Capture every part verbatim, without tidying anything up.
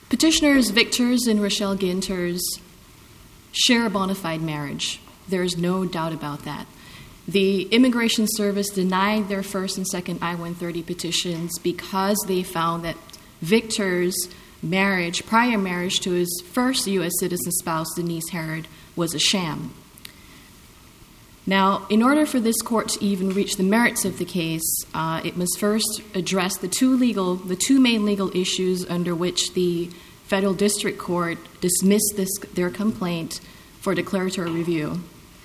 Petitioners Victor's and Rochelle Ginter's share a bona fide marriage. There is no doubt about that. The Immigration Service denied their first and second I one thirty petitions because they found that Victor's marriage, prior marriage to his first U S citizen spouse, Denise Herod, was a sham. Now, in order for this court to even reach the merits of the case, uh, it must first address the two legal, the two main legal issues under which the federal district court dismissed this, their complaint for declaratory review.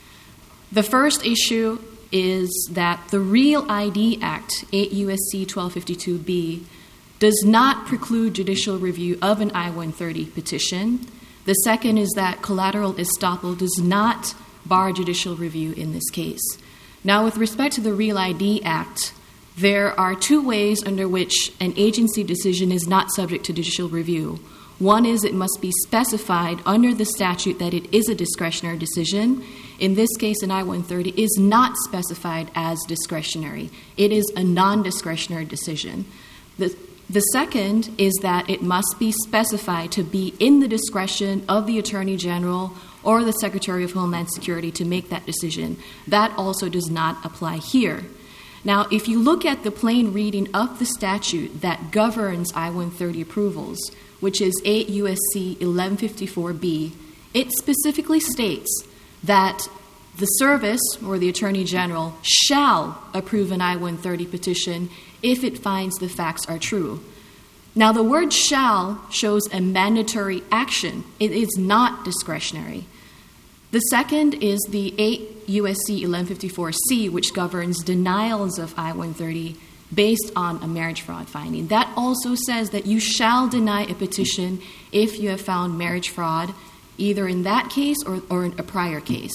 The first issue is that the Real I D Act, eight U S C twelve fifty-two B, does not preclude judicial review of an I one thirty petition. The second is that collateral estoppel does not bar judicial review in this case. Now, with respect to the Real I D Act, there are two ways under which an agency decision is not subject to judicial review. One is it must be specified under the statute that it is a discretionary decision. In this case, an I one thirty is not specified as discretionary. It is a non-discretionary decision. The, the second is that it must be specified to be in the discretion of the Attorney General or the Secretary of Homeland Security to make that decision. That also does not apply here. Now, if you look at the plain reading of the statute that governs I one thirty approvals, which is eight U S C eleven fifty-four B, it specifically states that the service or the Attorney General shall approve an I one thirty petition if it finds the facts are true. Now, the word shall shows a mandatory action. It is not discretionary. The second is the eight U S C eleven fifty-four C, which governs denials of I one thirty based on a marriage fraud finding. That also says that you shall deny a petition if you have found marriage fraud, either in that case or, or in a prior case.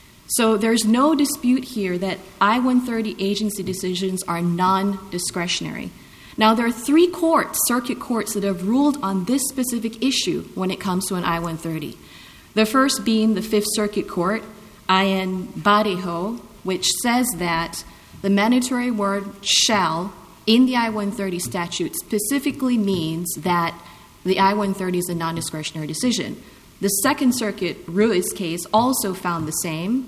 So there's no dispute here that I one thirty agency decisions are non-discretionary. Now, there are three courts, circuit courts, that have ruled on this specific issue when it comes to an I one thirty. The first being the Fifth Circuit Court, Ayan Badejo, which says that the mandatory word shall in the I one thirty statute specifically means that the I one thirty is a non-discretionary decision. The Second Circuit Ruiz case also found the same,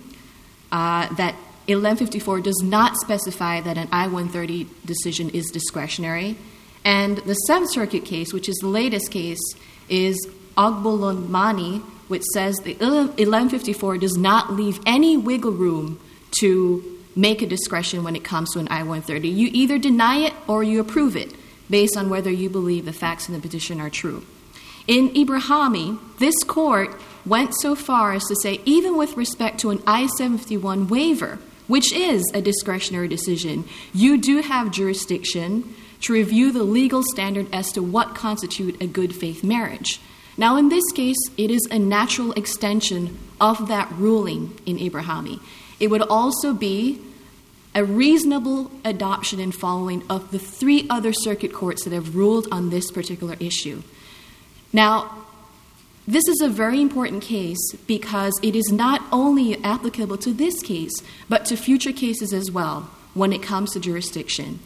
uh, that eleven fifty-four does not specify that an I one thirty decision is discretionary. And the Seventh Circuit case, which is the latest case, is Ogbolonmani, which says that eleven fifty-four does not leave any wiggle room to make a discretion when it comes to an I one thirty. You either deny it or you approve it based on whether you believe the facts in the petition are true. In Ibrahimi, this court went so far as to say even with respect to an I seven fifty-one waiver, which is a discretionary decision, you do have jurisdiction to review the legal standard as to what constitutes a good faith marriage. Now, in this case, it is a natural extension of that ruling in Ibrahimi. It would also be a reasonable adoption and following of the three other circuit courts that have ruled on this particular issue. Now, this is a very important case because it is not only applicable to this case, but to future cases as well when it comes to jurisdiction.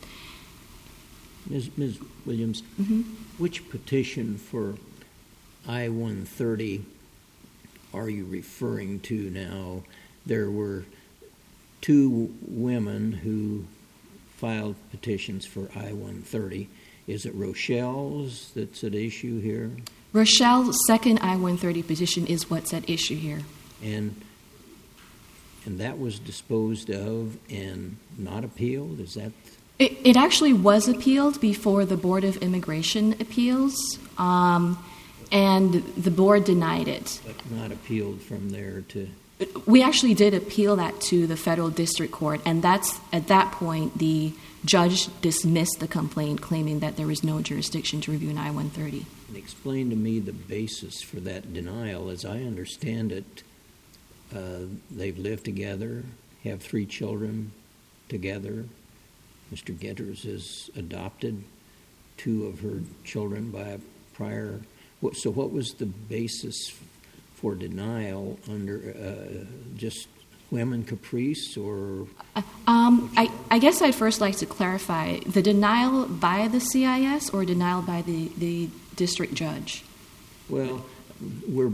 Miz Miz Williams, mm-hmm. Which petition for I one thirty are you referring to now? There were two women who filed petitions for I one thirty. Is it Rochelle's that's at issue here? Rochelle's second I one thirty petition is what's at issue here. And and that was disposed of and not appealed? Is that... It, it actually was appealed before the Board of Immigration Appeals, um, and the board denied it. But not appealed from there to... We actually did appeal that to the federal district court, and that's at that point the judge dismissed the complaint, claiming that there was no jurisdiction to review an I one thirty. And explain to me the basis for that denial. As I understand it, uh, they've lived together, have three children together. Mister Getters has adopted two of her children by a prior... So what was the basis for denial under uh, just women caprice or... Uh, um, I, I guess I'd first like to clarify, the denial by the C I S or denial by the, the district judge? Well, we're.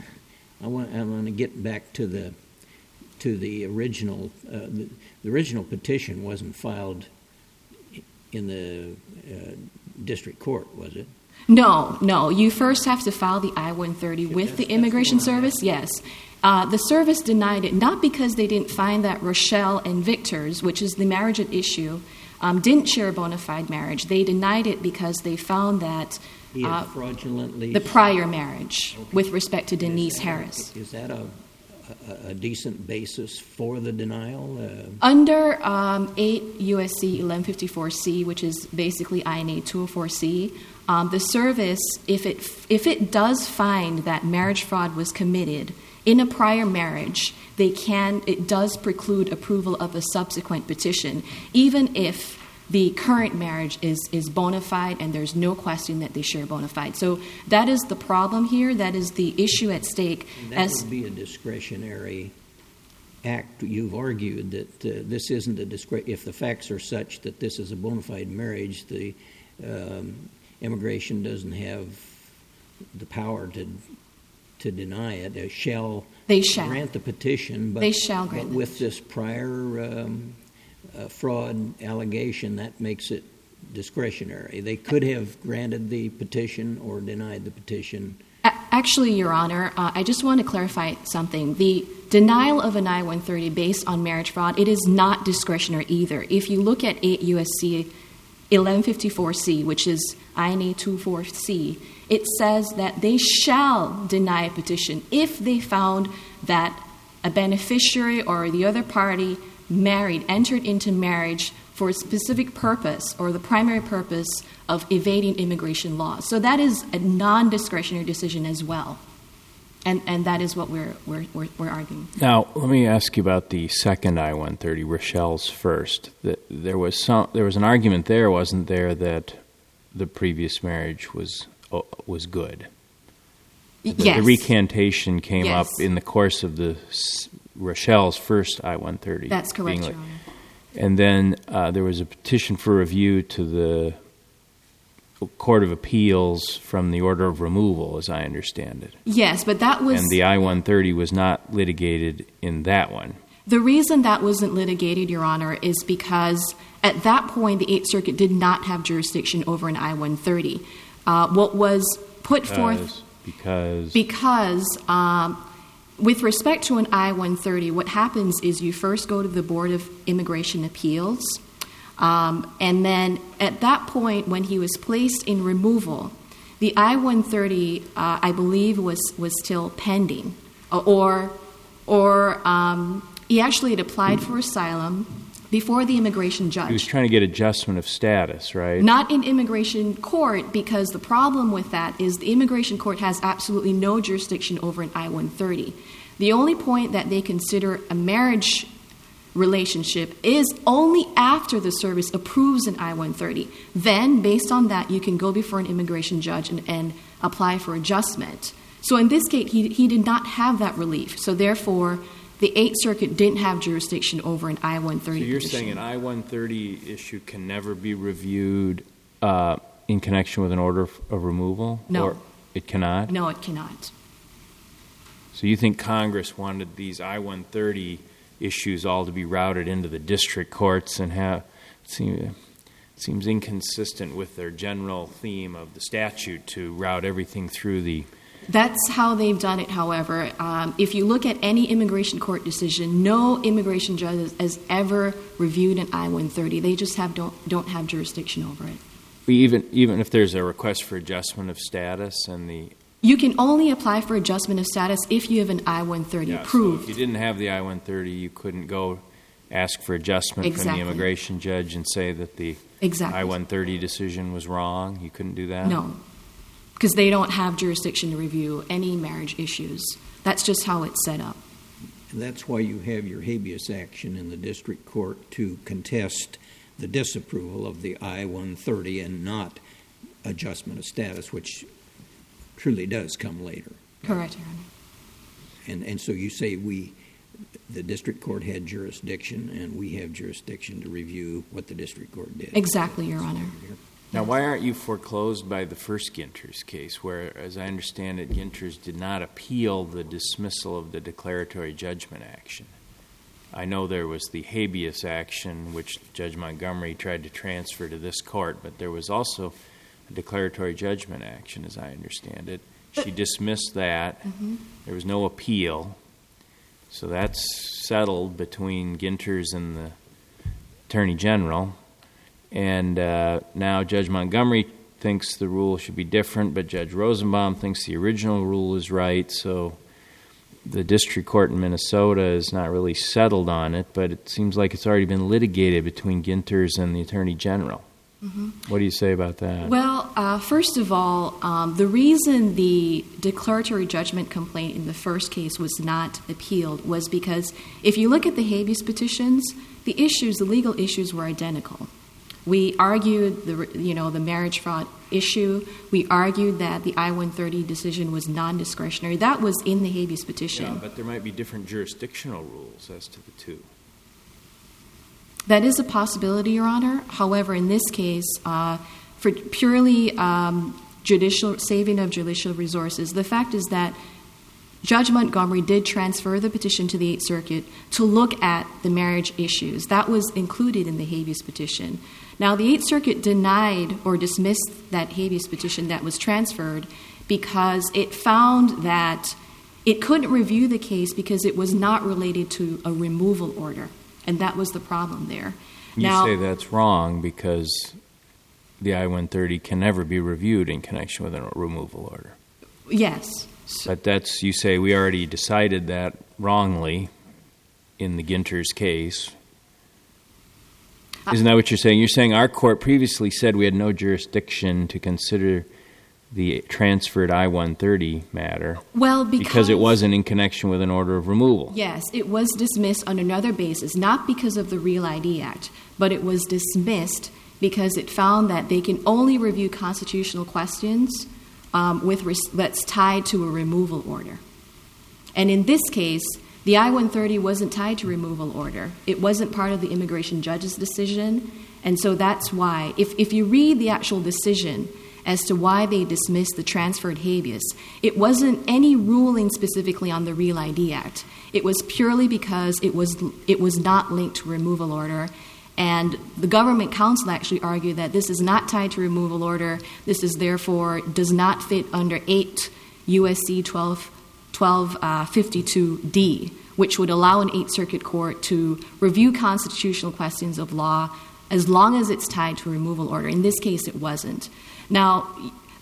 I want. I want to get back to the to the original. Uh, the, the original petition wasn't filed in the uh, district court, was it? No, no. You first have to file the I one thirty with the Immigration Service. Yes. Uh, the service denied it, not because they didn't find that Rochelle and Victor's, which is the marriage at issue, um, didn't share a bona fide marriage. They denied it because they found that He had uh, fraudulently the prior marriage Okay. with respect to Denise Is that- Harris. Is that a, a, a decent basis for the denial? Uh, Under um, eight U S C eleven fifty-four C, which is basically I N A two oh four C, um, the service, if it if it does find that marriage fraud was committed in a prior marriage, they can it does preclude approval of a subsequent petition, even if the current marriage is is bona fide and there's no question that they share bona fide. So that is the problem here. That is the issue at stake. that As would be a discretionary act. You've argued that uh, this isn't a discre- if the facts are such that this is a bona fide marriage, the um, immigration doesn't have the power to to deny it. They shall They shall. grant the petition, but, They shall grant but the with this prior um, uh, fraud allegation, that makes it discretionary. They could have granted the petition or denied the petition. A- Actually, Your Honor, uh, I just want to clarify something. The denial of an I one thirty based on marriage fraud, it is not discretionary either. If you look at eight U S C eleven fifty-four C, which is I N A two oh four C, it says that they shall deny a petition if they found that a beneficiary or the other party married, entered into marriage for a specific purpose or the primary purpose of evading immigration laws. So that is a non-discretionary decision as well. And and that is what we're we're we're, we're arguing. Now, let me ask you about the second I one thirty, Rochelle's first. The, there was some there was an argument there, wasn't there, that the previous marriage was uh, was good. The, Yes. the recantation came Yes. up in the course of the Rochelle's first I one thirty. That's correct, being Your Honor. And then uh, there was a petition for review to the Court of Appeals from the order of removal, as I understand it. Yes, but that was And the I one thirty was not litigated in that one. the reason that wasn't litigated, Your Honor, is because at that point the Eighth Circuit did not have jurisdiction over an I one thirty. Uh, what was put forth Because, because because um, with respect to an I one thirty, what happens is you first go to the Board of Immigration Appeals, um, and then at that point when he was placed in removal, the I one thirty, uh, I believe, was, was still pending. Or, or um, he actually had applied for asylum before the immigration judge. he was trying to get adjustment of status, right? Not in immigration court, because the problem with that is the immigration court has absolutely no jurisdiction over an I one thirty. The only point that they consider a marriage relationship is only after the service approves an I one thirty. Then, based on that, you can go before an immigration judge and, and apply for adjustment. So in this case, he, he did not have that relief. So therefore, the Eighth Circuit didn't have jurisdiction over an I one thirty So you're petition. saying an I one thirty issue can never be reviewed uh, in connection with an order of of removal? No. Or it cannot? No, it cannot. So you think Congress wanted these I one thirty issues all to be routed into the district courts and have it seems, it seems inconsistent with their general theme of the statute to route everything through the... That's how they've done it, however. Um, if you look at any immigration court decision, no immigration judge has ever reviewed an I one thirty. They just have don't, don't have jurisdiction over it. Even, even if there's a request for adjustment of status and the... You can only apply for adjustment of status if you have an I one thirty Yeah, approved. so if you didn't have the I one thirty, you couldn't go ask for adjustment from Exactly. the immigration judge and say that the Exactly. I one thirty decision was wrong? You couldn't do that? No, because they don't have jurisdiction to review any marriage issues. That's just how it's set up. And that's why you have your habeas action in the district court to contest the disapproval of the I one thirty and not adjustment of status, which truly does come later. Correct, Your Honor. And and so you say we, the district court had jurisdiction, and we have jurisdiction to review what the district court did. Exactly, Your Honor. Now, why aren't you foreclosed by the first Ginters case, where, as I understand it, Ginters did not appeal the dismissal of the declaratory judgment action? I know there was the habeas action, which Judge Montgomery tried to transfer to this court, but there was also a declaratory judgment action, as I understand it. She dismissed that. Mm-hmm. There was no appeal. So that's settled between Ginters and the Attorney General. And uh, now Judge Montgomery thinks the rule should be different, but Judge Rosenbaum thinks the original rule is right. So the district court in Minnesota is not really settled on it, but it seems like it's already been litigated between Ginters and the Attorney General. Mm-hmm. What do you say about that? Well, uh, first of all, um, the reason the declaratory judgment complaint in the first case was not appealed was because if you look at the habeas petitions, the issues, the legal issues were identical. We argued the, you know, the marriage fraud issue. We argued that the I one thirty decision was non-discretionary. That was in the habeas petition. Yeah, but there might be different jurisdictional rules as to the two. That is a possibility, Your Honor. However, in this case, uh, for purely um, judicial saving of judicial resources, the fact is that Judge Montgomery did transfer the petition to the Eighth Circuit to look at the marriage issues. That was included in the habeas petition. Now, the Eighth Circuit denied or dismissed that habeas petition that was transferred because it found that it couldn't review the case because it was not related to a removal order, and that was the problem there. You now, say that's wrong because the I one thirty can never be reviewed in connection with a removal order. Yes. But that's, you say we already decided that wrongly in the Ginters case. Isn't that what you're saying? You're saying our court previously said we had no jurisdiction to consider the transferred I one thirty matter well, because, because it wasn't in connection with an order of removal. Yes, it was dismissed on another basis, not because of the Real I D Act, but it was dismissed because it found that they can only review constitutional questions Um, with res- that's tied to a removal order. And in this case, the I one thirty wasn't tied to removal order. It wasn't part of the immigration judge's decision, and so that's why. If, if you read the actual decision as to why they dismissed the transferred habeas, it wasn't any ruling specifically on the Real I D Act. It was purely because it was it was not linked to removal order. And the government counsel actually argued that this is not tied to removal order. This is therefore does not fit under eight U S C twelve fifty-two D, which would allow an Eighth Circuit court to review constitutional questions of law as long as it's tied to a removal order. In this case, it wasn't. Now,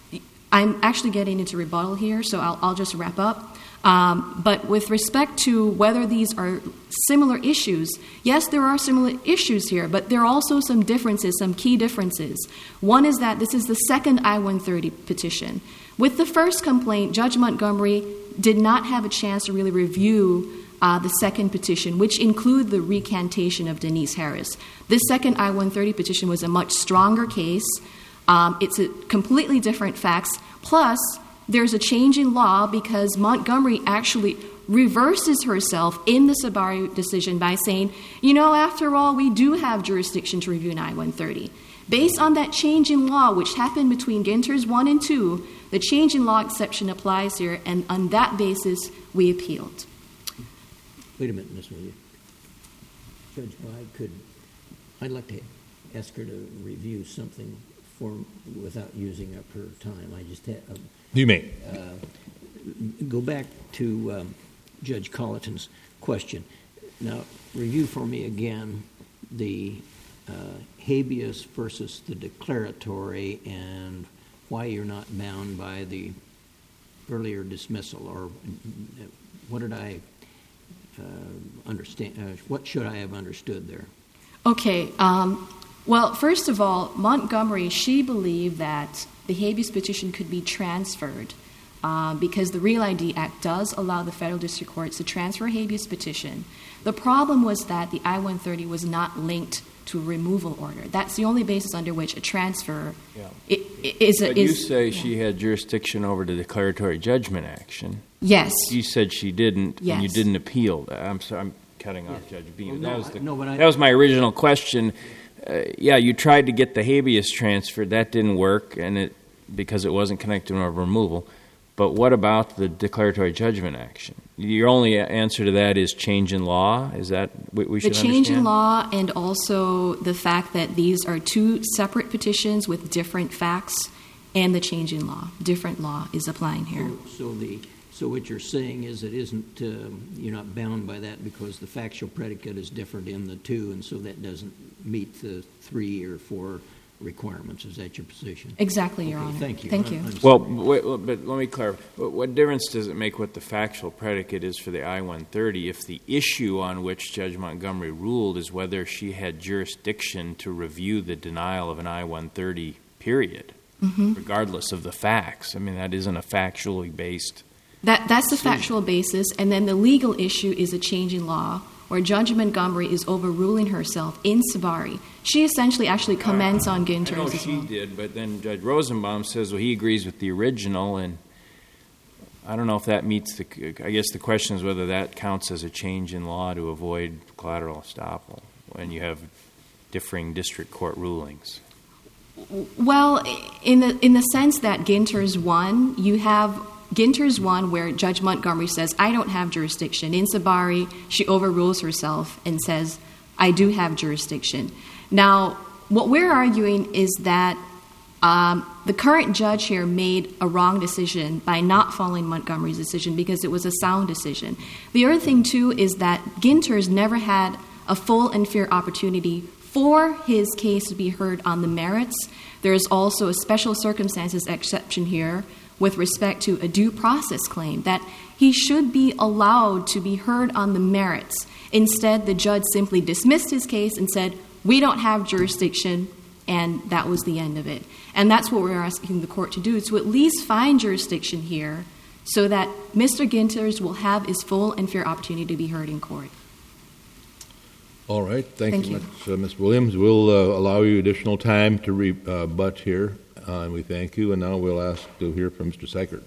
I'm actually getting into rebuttal here, so I'll, I'll just wrap up. Um, but with respect to whether these are similar issues, yes, there are similar issues here, but there are also some differences, some key differences. One is that this is the second I one thirty petition. With the first complaint, Judge Montgomery did not have a chance to really review uh, the second petition, which included the recantation of Denise Harris. This second I one thirty petition was a much stronger case. Um, it's a completely different facts. Plus, there's a change in law because Montgomery actually reverses herself in the Sabari decision by saying, you know, after all, we do have jurisdiction to review an I one thirty. Based on that change in law, which happened between Ginters one and two, the change in law exception applies here, and on that basis, we appealed. Wait a minute, Miz Williams. Judge Bide, could I'd like to ask her to review something for without using up her time. I just had. Uh, You may. Uh, go back to um, Judge Colleton's question. Now, review for me again the uh, habeas versus the declaratory and why you're not bound by the earlier dismissal, or what did I uh, understand? Uh, what should I have understood there? Okay. Um, well, first of all, Montgomery, she believed that the habeas petition could be transferred uh, because the Real I D Act does allow the federal district courts to transfer a habeas petition. The problem was that the I one thirty was not linked to a removal order. That's the only basis under which a transfer yeah. it, it is. But a, is, you say yeah. she had jurisdiction over the declaratory judgment action. Yes. You said she didn't, yes. and you didn't appeal that. I'm sorry, I'm cutting off yes. Judge Beam. Well, no, that was the, no, but I, that was my original question. uh, yeah, you tried to get the habeas transferred. That didn't work, and it because it wasn't connected to a removal. But what about the declaratory judgment action? Your only answer to that is change in law? Is that what we should understand? The change understand? in law, and also the fact that these are two separate petitions with different facts, and the change in law. Different law is applying here. So, so the so what you're saying is it isn't um, you're not bound by that because the factual predicate is different in the two, and so that doesn't meet the three or four requirements. Is that your position? Exactly, Your Okay, Honor. Thank you. Thank I- you. I'm Well, sorry. wait, well, but let me clarify. What, what difference does it make what the factual predicate is for the I one thirty if the issue on which Judge Montgomery ruled is whether she had jurisdiction to review the denial of an I one thirty period, Mm-hmm. regardless of the facts? I mean, that isn't a factually based... That, that's the factual basis, and then the legal issue is a change in law, where Judge Montgomery is overruling herself in Sabari. She essentially actually comments on I know Ginters as she well. did, but then Judge Rosenbaum says, well, he agrees with the original, and I don't know if that meets the... I guess the question is whether that counts as a change in law to avoid collateral estoppel when you have differing district court rulings. Well, in the in the sense that Ginters won, you have Ginters won where Judge Montgomery says, I don't have jurisdiction. In Sabari, she overrules herself and says, I do have jurisdiction. Now, what we're arguing is that um, the current judge here made a wrong decision by not following Montgomery's decision because it was a sound decision. The other thing, too, is that Ginters never had a full and fair opportunity for his case to be heard on the merits. There is also a special circumstances exception here with respect to a due process claim that he should be allowed to be heard on the merits. Instead, the judge simply dismissed his case and said, we don't have jurisdiction, and that was the end of it. And that's what we're asking the court to do, is to at least find jurisdiction here so that Mister Ginters will have his full and fair opportunity to be heard in court. All right. Thank, Thank you, you. much, uh, Miz Williams. We'll uh, allow you additional time to rebut here, uh, and we thank you. And now we'll ask to hear from Mister Seichert.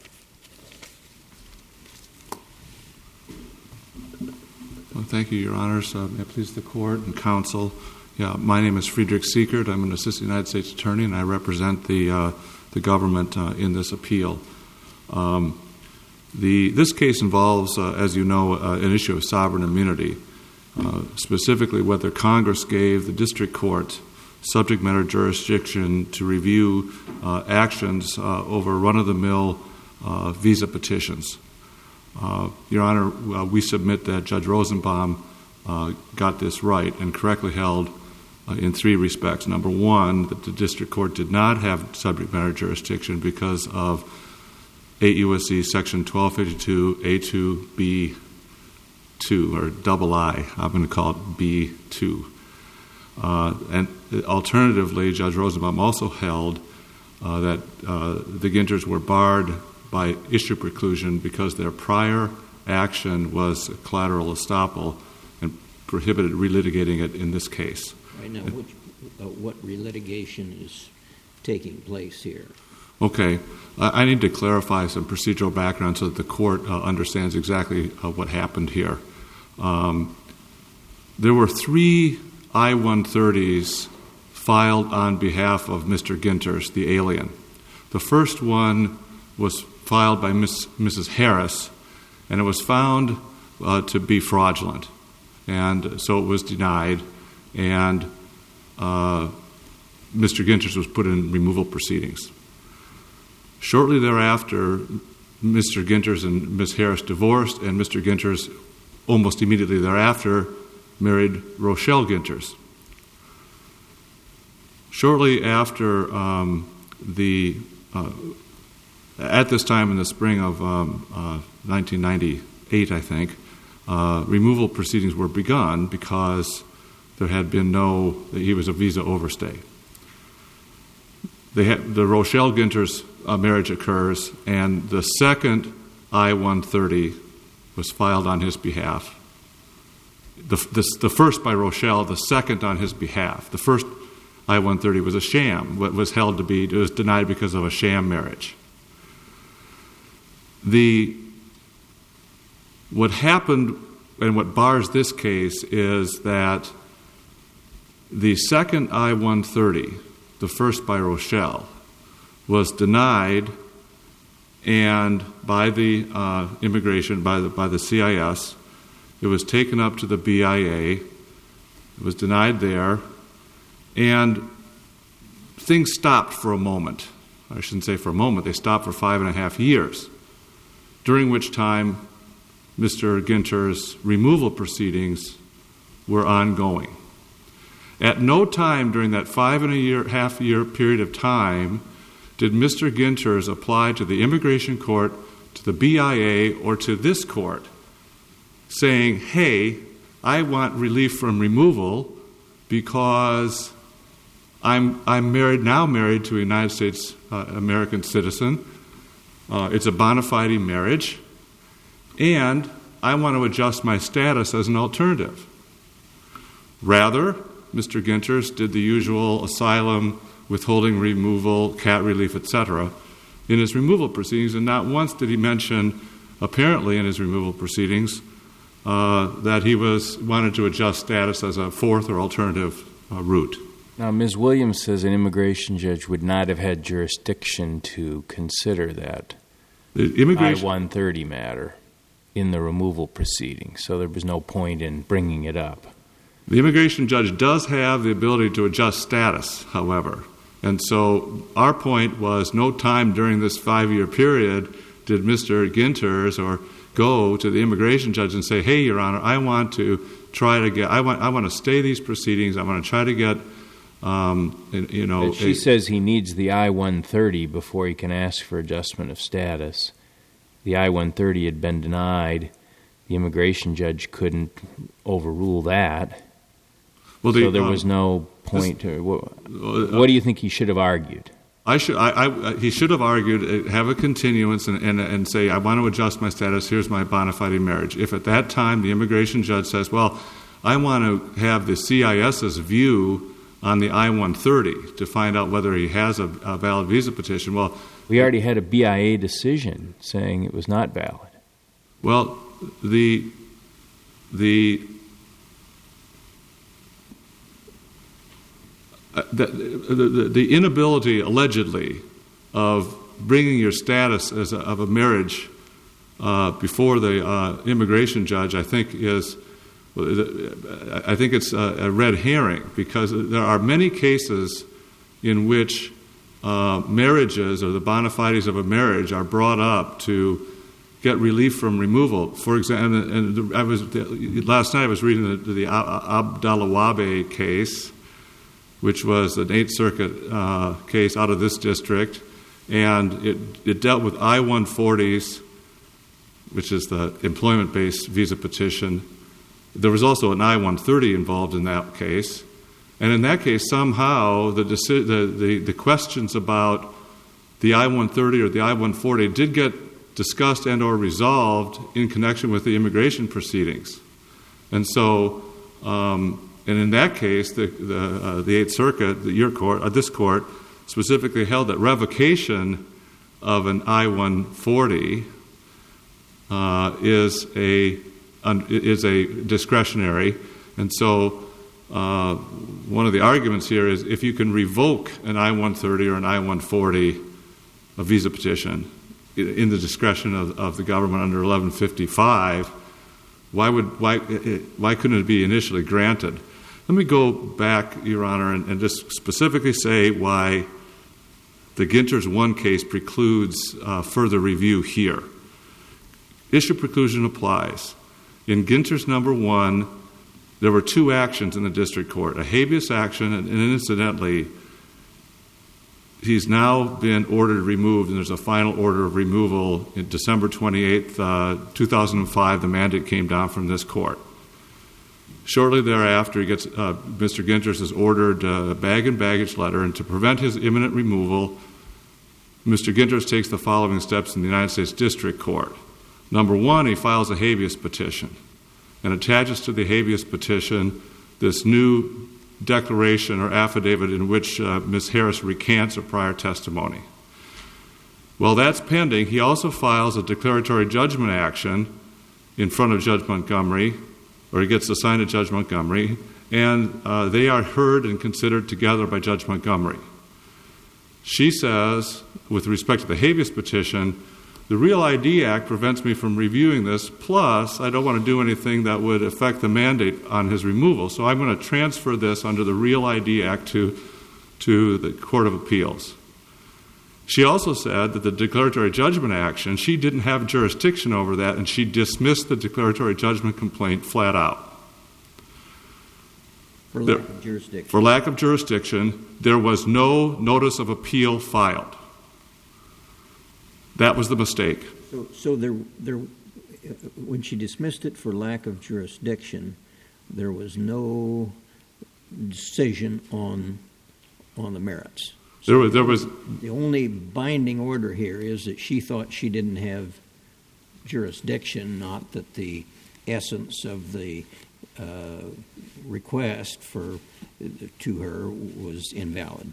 Well, thank you, Your Honors. Uh, may it please the Court and Counsel. Yeah, my name is Friedrich Seichert. I'm an Assistant United States Attorney, and I represent the uh, the government uh, in this appeal. Um, the this case involves, uh, as you know, uh, an issue of sovereign immunity. Uh, specifically whether Congress gave the district court subject matter jurisdiction to review uh, actions uh, over run-of-the-mill uh, visa petitions. Uh, Your Honor, uh, we submit that Judge Rosenbaum uh, got this right and correctly held uh, in three respects. Number one, that the district court did not have subject matter jurisdiction because of eight U S C Section twelve fifty-two A two B two, or double I, I'm going to call it B two. Uh, and alternatively, Judge Rosenbaum also held uh, that uh, the Ginters were barred by issue preclusion because their prior action was collateral estoppel and prohibited relitigating it in this case. Right now, which, uh, what relitigation is taking place here? Okay. I need to clarify some procedural background so that the court uh, understands exactly uh, what happened here. Um, there were three I one thirties filed on behalf of Mister Ginters, the alien. The first one was filed by Miss, Missus Harris, and it was found uh, to be fraudulent. And so it was denied, and uh, Mister Ginters was put in removal proceedings. Shortly thereafter, Mister Ginters and Miss Harris divorced, and Mister Ginters, almost immediately thereafter, married Rochelle Ginters. Shortly after um, the, uh, at this time in the spring of um, uh, nineteen ninety-eight, I think, uh, removal proceedings were begun because there had been no, he was a visa overstay. They had, the Rochelle Ginters uh, marriage occurs, and the second I one thirty was filed on his behalf. The, the, the first by Rochelle, the second on his behalf. The first I one thirty was a sham, what was held to be, it was denied because of a sham marriage. The, what happened and what bars this case is that The second I one thirty, the first by Rochelle, was denied and by the uh, immigration, by the, by the C I S. It was taken up to the B I A. It was denied there. And things stopped for a moment. I shouldn't say for a moment. They stopped for five and a half years, during which time Mister Ginter's removal proceedings were ongoing. At no time during that five and a year, half year period of time did Mister Ginter's apply to the immigration court, to the B I A, or to this court, saying, hey, I want relief from removal because I'm I'm married now married to a United States uh, American citizen. Uh, it's a bona fide marriage, and I want to adjust my status as an alternative. Rather, Mister Ginters did the usual asylum, withholding removal, cat relief, et cetera, in his removal proceedings, and not once did he mention, apparently in his removal proceedings, uh, that he was wanted to adjust status as a fourth or alternative uh, route. Now, Miz Williams says an immigration judge would not have had jurisdiction to consider that I one thirty matter in the removal proceedings, so there was no point in bringing it up. The immigration judge does have the ability to adjust status, however. And so our point was no time during this five-year period did Mister Ginters or go to the immigration judge and say, hey, Your Honor, I want to try to get, I want, I want to stay these proceedings. I want to try to get, um, you know. But she a, says he needs the I one thirty before he can ask for adjustment of status. The I one thirty had been denied. The immigration judge couldn't overrule that. Well, the, so there um, was no point. This, to, what, uh, what do you think he should have argued? I should. I, I, he should have argued, uh, have a continuance, and, and, and say, I want to adjust my status. Here's my bona fide marriage. If at that time the immigration judge says, well, I want to have the C I S's view on the I one thirty to find out whether he has a, a valid visa petition. Well, we already had a B I A decision saying it was not valid. Well, the the. Uh, the, the, the inability, allegedly, of bringing your status as a, of a marriage uh, before the uh, immigration judge, I think is, I think it's a, a red herring, because there are many cases in which uh, marriages or the bona fides of a marriage are brought up to get relief from removal. For example, and I was last night I was reading the, the Abdalawabe case, which was an Eighth Circuit uh, case out of this district, and it, it dealt with I one forties, which is the employment-based visa petition. There was also an I one thirty involved in that case, and in that case, somehow the deci- the, the, the questions about the I one thirty or the I one forty did get discussed and or resolved in connection with the immigration proceedings, and so. Um, And in that case, the the, uh, the Eighth Circuit, the, your court, uh, this court, specifically held that revocation of an I one forty uh, is a um, is a discretionary, and so uh, one of the arguments here is if you can revoke an I one thirty or an I one forty, a visa petition, in the discretion of, of the government under eleven fifty-five, why would why why couldn't it be initially granted? Let me go back, Your Honor, and, and just specifically say why the Ginters one case precludes uh, further review here. Issue preclusion applies. In Ginters number one, there were two actions in the district court, a habeas action, and, and incidentally, he's now been ordered removed, and there's a final order of removal in December twenty-eighth, uh, two thousand five. The mandate came down from this court. Shortly thereafter, he gets uh, Mister Ginters is ordered a bag and baggage letter, and to prevent his imminent removal, Mister Ginters takes the following steps in the United States District Court. Number one, he files a habeas petition and attaches to the habeas petition this new declaration or affidavit in which uh, Miz Harris recants her prior testimony. While that's pending, he also files a declaratory judgment action in front of Judge Montgomery, or he gets assigned to Judge Montgomery, and uh, they are heard and considered together by Judge Montgomery. She says, with respect to the habeas petition, the Real I D Act prevents me from reviewing this, plus I don't want to do anything that would affect the mandate on his removal, so I'm going to transfer this under the Real I D Act to, to the Court of Appeals. She also said that the declaratory judgment action, she didn't have jurisdiction over that, and she dismissed the declaratory judgment complaint flat out. For lack of jurisdiction. For lack of jurisdiction, there was no notice of appeal filed. That was the mistake. So, so there, there, when she dismissed it for lack of jurisdiction, there was no decision on on the merits. So there was, there was the only binding order here is that she thought she didn't have jurisdiction, not that the essence of the uh, request for to her was invalid.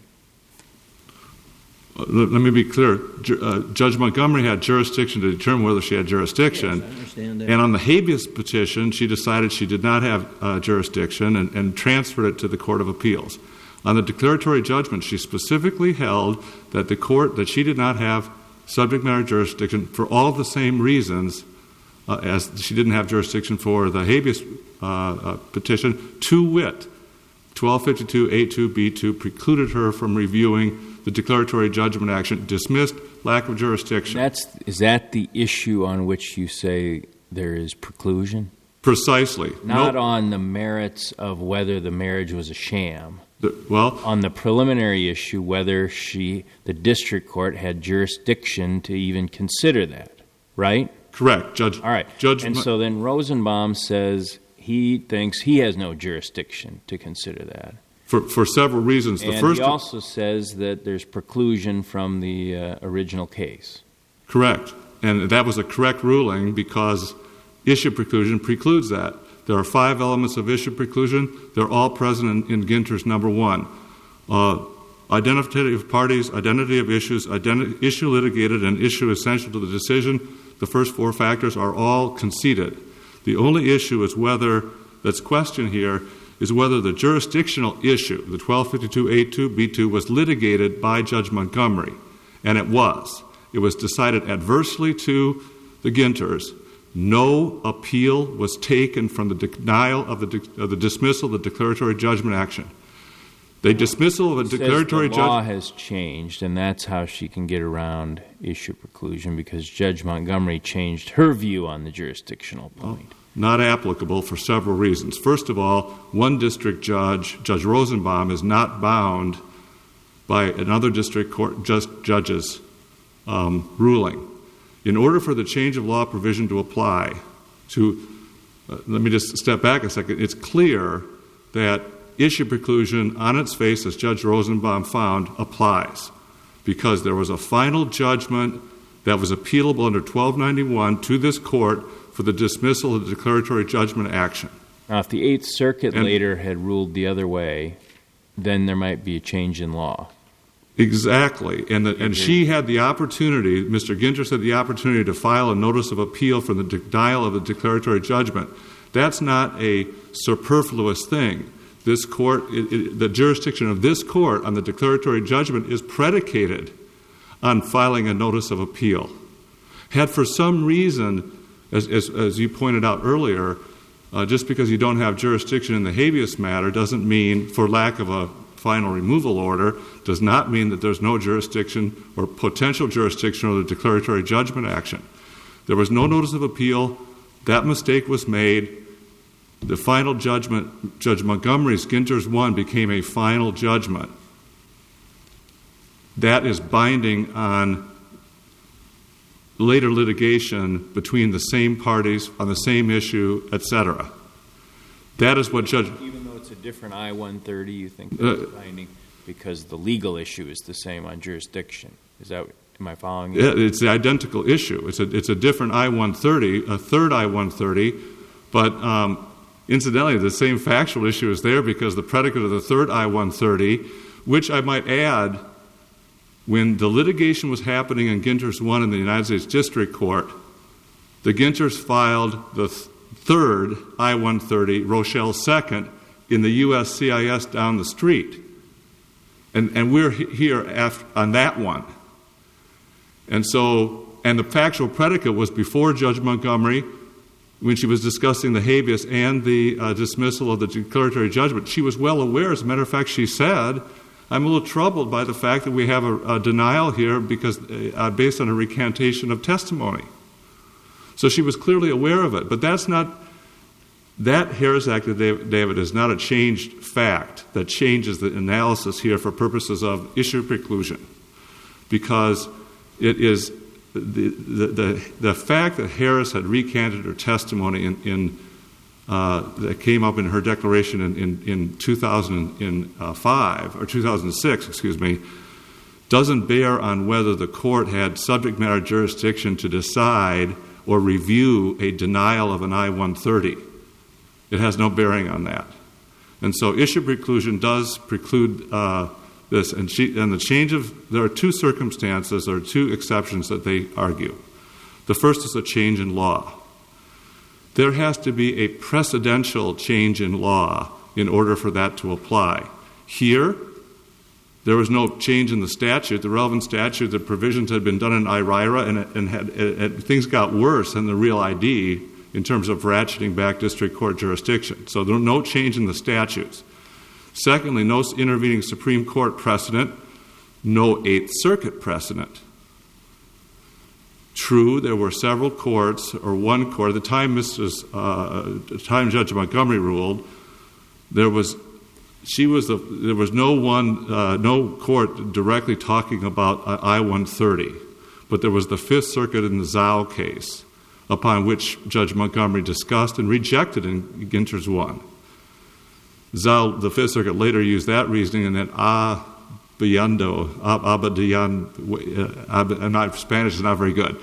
Let me be clear. Uh, Judge Montgomery had jurisdiction to determine whether she had jurisdiction. Yes, I understand that. And on the habeas petition, she decided she did not have uh, jurisdiction and, and transferred it to the Court of Appeals. On the declaratory judgment, she specifically held that the court, that she did not have subject matter jurisdiction for all the same reasons uh, as she didn't have jurisdiction for the habeas uh, uh, petition, to wit, twelve fifty-two A two B two precluded her from reviewing the declaratory judgment action, dismissed, lack of jurisdiction. That's, is that the issue on which you say there is preclusion? Precisely. Not nope. on the merits of whether the marriage was a sham. The, well, on the preliminary issue, whether she, the district court, had jurisdiction to even consider that, right? Correct, Judge. All right. Judge and so then Rosenbaum says he thinks he has no jurisdiction to consider that. For, for several reasons. The and first he also says that there's preclusion from the uh, original case. Correct. And that was a correct ruling because issue preclusion precludes that. There are five elements of issue preclusion. They're all present in, in Ginter's number one. Uh, identity of parties, identity of issues, identi- issue litigated, and issue essential to the decision. The first four factors are all conceded. The only issue is whether, that's question here, is whether the jurisdictional issue, the twelve fifty-two A two B two, was litigated by Judge Montgomery. And it was. It was decided adversely to the Ginters. No appeal was taken from the denial of the, de- of the dismissal of the declaratory judgment action. The dismissal of a declaratory judgment... The law has changed, and that's how she can get around issue preclusion, because Judge Montgomery changed her view on the jurisdictional point. Oh. Not applicable for several reasons. First of all, one district judge, Judge Rosenbaum, is not bound by another district court just judge's um, ruling. In order for the change of law provision to apply to, uh, let me just step back a second, it's clear that issue preclusion on its face, as Judge Rosenbaum found, applies because there was a final judgment that was appealable under twelve ninety-one to this court for the dismissal of the declaratory judgment action. Now, if the Eighth Circuit and, later had ruled the other way, then there might be a change in law. Exactly. And, the, and she had the opportunity, Mister Ginters had the opportunity to file a notice of appeal for the denial of the declaratory judgment. That's not a superfluous thing. This court, it, it, the jurisdiction of this court on the declaratory judgment is predicated on filing a notice of appeal. Had for some reason, As, as, as you pointed out earlier, uh, just because you don't have jurisdiction in the habeas matter doesn't mean, for lack of a final removal order, does not mean that there's no jurisdiction or potential jurisdiction over the declaratory judgment action. There was no notice of appeal. That mistake was made. The final judgment, Judge Montgomery's Ginters one, became a final judgment. That is binding on later litigation between the same parties on the same issue, et cetera. That is what Judge... Even though it's a different I one thirty, you think that's uh, binding because the legal issue is the same on jurisdiction. Is that... Am I following you? It's the identical issue. It's a, it's a different I one thirty, a third I one thirty, but um, incidentally, the same factual issue is there because the predicate of the third I one thirty, which I might add, when the litigation was happening in Ginters one in the United States District Court, the Ginters filed the th- third I one thirty, Rochelle second, in the U S C I S down the street. And, and we're here after, on that one. And so, and the factual predicate was before Judge Montgomery, when she was discussing the habeas and the uh, dismissal of the declaratory judgment. She was well aware. As a matter of fact, she said, I'm a little troubled by the fact that we have a, a denial here because uh, based on a recantation of testimony. So she was clearly aware of it. But that's not, that Harris Act, David, is not a changed fact that changes the analysis here for purposes of issue preclusion. Because it is the the, the, the fact that Harris had recanted her testimony in, in uh, that came up in her declaration in, in, in two thousand five, or two thousand six, excuse me, doesn't bear on whether the court had subject matter jurisdiction to decide or review a denial of an I one thirty. It has no bearing on that. And so issue preclusion does preclude uh, this. And, she, and the change of, there are two circumstances, there are two exceptions that they argue. The first is a change in law. There has to be a precedential change in law in order for that to apply. Here, there was no change in the statute. The relevant statute, the provisions had been done in I R I R A, and, and had, it, it, things got worse than the real I D in terms of ratcheting back district court jurisdiction. So there was no change in the statutes. Secondly, no intervening Supreme Court precedent, no Eighth Circuit precedent. True, there were several courts, or one court, at the time Missus Uh, the time Judge Montgomery ruled, there was she was the, there was no one, uh, no court directly talking about I one thirty, but there was the Fifth Circuit in the Zhao case, upon which Judge Montgomery discussed and rejected in Ginter's one. Zhao, the Fifth Circuit later used that reasoning, and then Abiyando, Abadian, and my Spanish is not very good.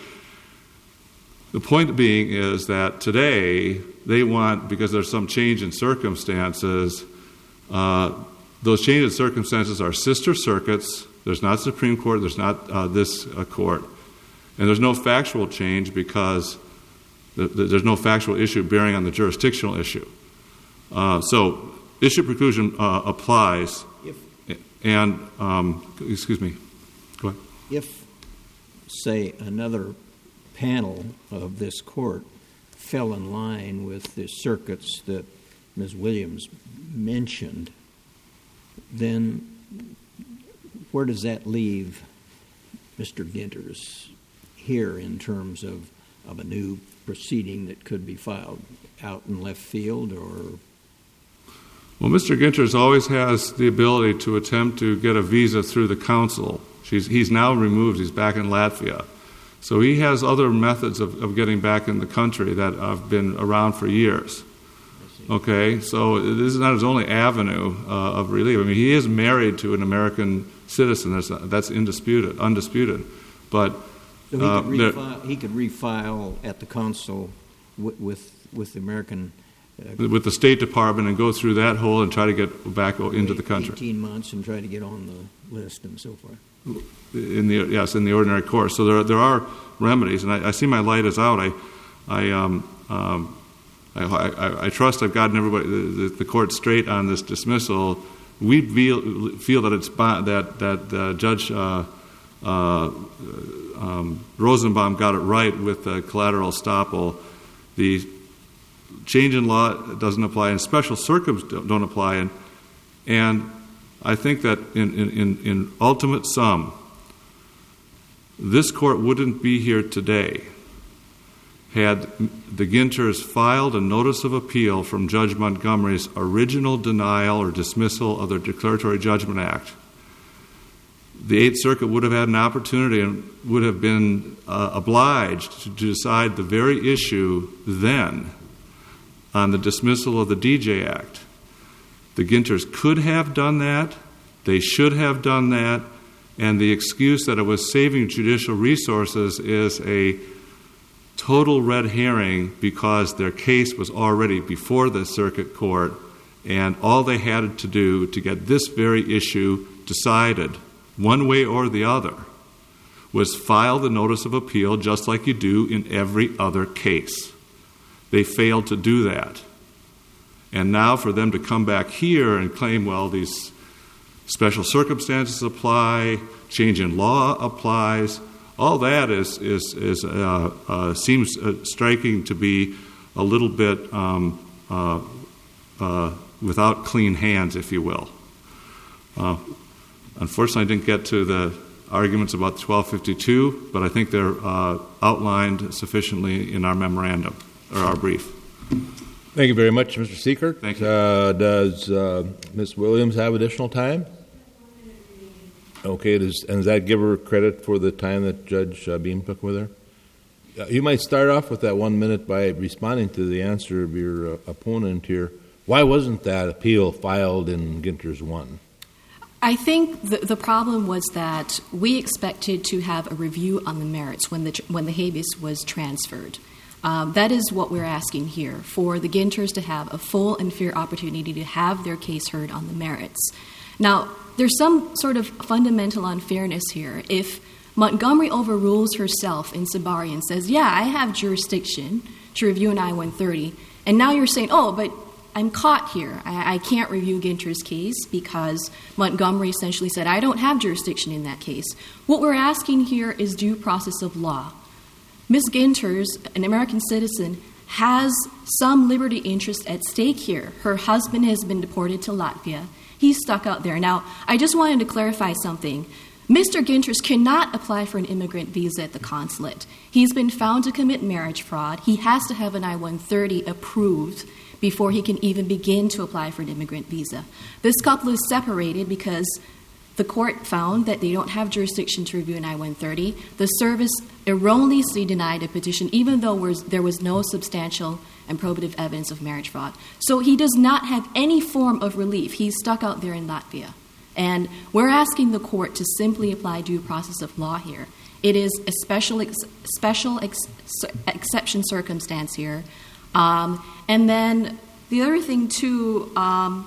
The point being is that today they want, because there's some change in circumstances, uh, those changes in circumstances are sister circuits. There's not Supreme Court, there's not uh, this uh, court. And there's no factual change because the, the, there's no factual issue bearing on the jurisdictional issue. Uh, so issue preclusion uh, applies. If, and, um, excuse me, go ahead. If, say, another panel of this court fell in line with the circuits that Miz Williams mentioned, then where does that leave Mister Ginter's here in terms of, of a new proceeding that could be filed out in left field? Or well, Mister Ginter's always has the ability to attempt to get a visa through the council. She's, he's now removed. He's back in Latvia. So he has other methods of, of getting back in the country that have been around for years. Okay, so this is not his only avenue uh, of relief. I mean, he is married to an American citizen. That's, that's indisputed, undisputed. But so he, uh, could refile, he could refile at the consul with with, with the American uh, with the State Department and go through that hole and try to get back into the country. Eighteen months and try to get on the list and so forth. In the yes, in the ordinary course. So there are, there are remedies, and I, I see my light is out. I I um, um, I, I, I trust I've gotten everybody the, the court straight on this dismissal. We feel, feel that it's that that uh, Judge uh, uh, um, Rosenbaum got it right with the collateral estoppel. The change in law doesn't apply, and special circumstances don't apply, and and I think that in, in, in ultimate sum, this court wouldn't be here today had the Ginters filed a notice of appeal from Judge Montgomery's original denial or dismissal of the Declaratory Judgment Act. The Eighth Circuit would have had an opportunity and would have been uh, obliged to, to decide the very issue then on the dismissal of the D J Act. The Ginters could have done that, they should have done that, and the excuse that it was saving judicial resources is a total red herring because their case was already before the circuit court, and all they had to do to get this very issue decided, one way or the other, was file the notice of appeal just like you do in every other case. They failed to do that. And now for them to come back here and claim, well, these special circumstances apply, change in law applies, all that is is, is uh, uh, seems uh, striking to be a little bit um, uh, uh, without clean hands, if you will. Uh, unfortunately, I didn't get to the arguments about twelve fifty-two, but I think they're uh, outlined sufficiently in our memorandum, or our brief. Thank you very much, Mister Seekert. Thank you. Uh, does uh, Miz Williams have additional time? Okay, does, and does that give her credit for the time that Judge uh, Beam took with her? Uh, you might start off with that one minute by responding to the answer of your uh, opponent here. Why wasn't that appeal filed in Ginters one? I think the, the problem was that we expected to have a review on the merits when the when the habeas was transferred. Um, that is what we're asking here, for the Ginters to have a full and fair opportunity to have their case heard on the merits. Now, there's some sort of fundamental unfairness here. If Montgomery overrules herself in Sabari and says, yeah, I have jurisdiction to review an I one thirty, and now you're saying, oh, but I'm caught here. I, I can't review Ginter's case because Montgomery essentially said, I don't have jurisdiction in that case. What we're asking here is due process of law. Miz Ginters, an American citizen, has some liberty interest at stake here. Her husband has been deported to Latvia. He's stuck out there. Now, I just wanted to clarify something. Mister Ginters cannot apply for an immigrant visa at the consulate. He's been found to commit marriage fraud. He has to have an I one thirty approved before he can even begin to apply for an immigrant visa. This couple is separated because the court found that they don't have jurisdiction to review an I one thirty. The service erroneously denied a petition, even though there was no substantial and probative evidence of marriage fraud. So he does not have any form of relief. He's stuck out there in Latvia. And we're asking the court to simply apply due process of law here. It is a special ex- special ex- exception circumstance here. Um, and then the other thing, too, um,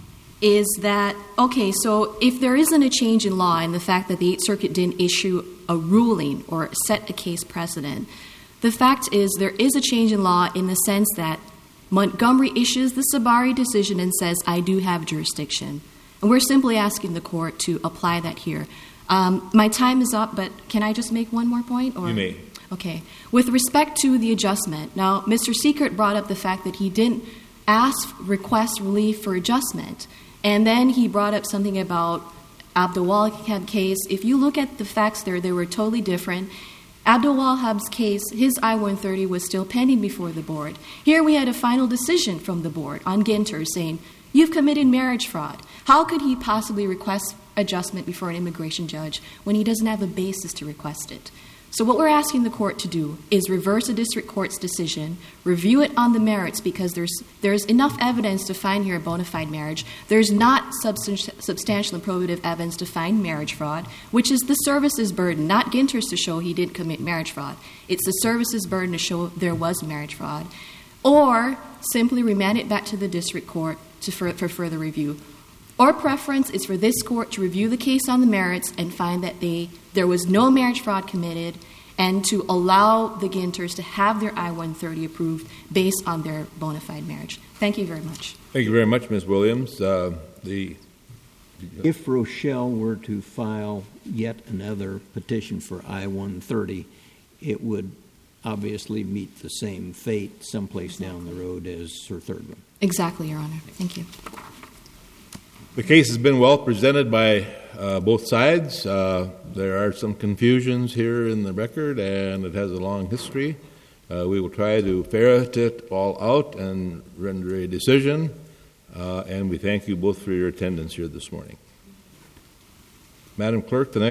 is that, okay, so if there isn't a change in law and the fact that the Eighth Circuit didn't issue a ruling or set a case precedent, the fact is there is a change in law in the sense that Montgomery issues the Sabari decision and says, I do have jurisdiction. And we're simply asking the court to apply that here. Um, my time is up, but can I just make one more point? Or? You may. Okay. With respect to the adjustment, now, Mister Seekert brought up the fact that he didn't ask, request relief for adjustment. And then he brought up something about Abdul Wahab's case. If you look at the facts there, they were totally different. Abdul Wahab's case, his I one thirty was still pending before the board. Here we had a final decision from the board on Ginter saying, you've committed marriage fraud. How could he possibly request adjustment before an immigration judge when he doesn't have a basis to request it? So what we're asking the court to do is reverse the district court's decision, review it on the merits because there's there's enough evidence to find here a bona fide marriage. There's not substan- substantial and probative evidence to find marriage fraud, which is the service's burden, not Ginter's to show he didn't commit marriage fraud. It's the service's burden to show there was marriage fraud. Or simply remand it back to the district court to for, for further review. Our preference is for this court to review the case on the merits and find that they there was no marriage fraud committed and to allow the Ginters to have their I one thirty approved based on their bona fide marriage. Thank you very much. Thank you very much, Miz Williams. Uh, the If Rochelle were to file yet another petition for I one thirty, it would obviously meet the same fate someplace down the road as her third one. Exactly, Your Honor. Thank you. The case has been well presented by uh, both sides. Uh, there are some confusions here in the record, and it has a long history. Uh, we will try to ferret it all out and render a decision, uh, and we thank you both for your attendance here this morning. Madam Clerk, the next